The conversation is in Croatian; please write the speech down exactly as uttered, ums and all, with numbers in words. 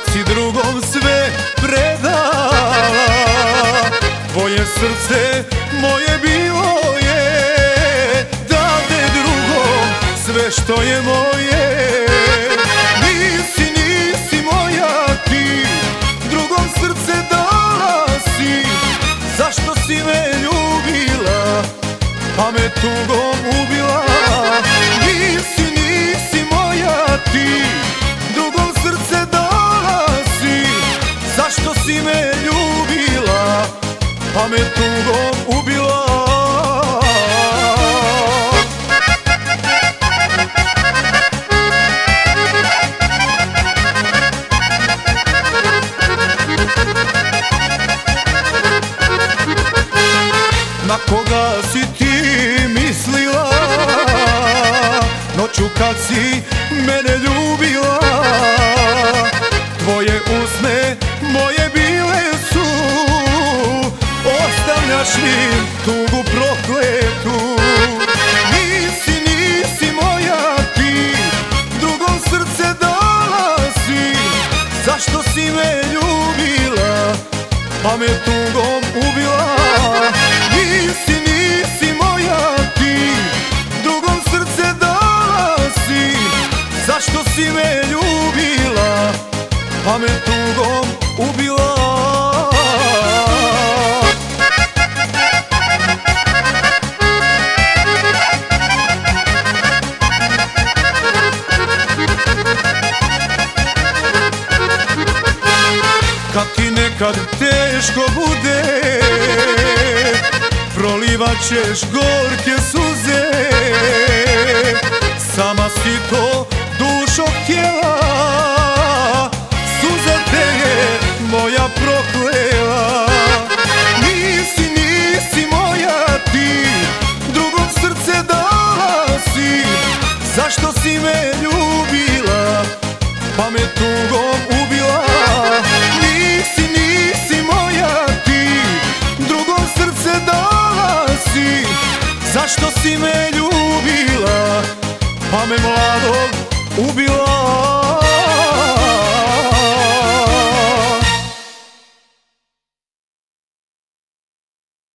si drugom sve predala. Tvoje srce moje bilo je, dade drugom sve što je moje. Nisi, nisi moja ti, drugom srce dala si. Zašto si me ljubila, pa me tugom ubila? Nisi, nisi moja ti, drugom srce dala si. Zašto si me ljubila, pa me tugom ubila? Na koga si ti mislila noću kad si mene ljubila? Tvoje usne moje bile su, ostavljaš mi tugu prokletu. Nisi, nisi moja ti, drugom srce dala si. Zašto si me ljubila, pa me tugom ubila? Nisi, nisi moja ti, drugom srce dala si. Zašto si me ljubila, pa me tugom ubila? Kad ti nekad teško bude, prolivat ćeš gorke suze. Sama si to dušo htjela, suza te je moja proklela. Nisi, nisi moja ti, drugom srce dala si. Zašto si me ljubila, pa me tugom ubila? Nisi, nisi moja ti, drugom srce dala si. Zašto si me ljubila, pa me mlada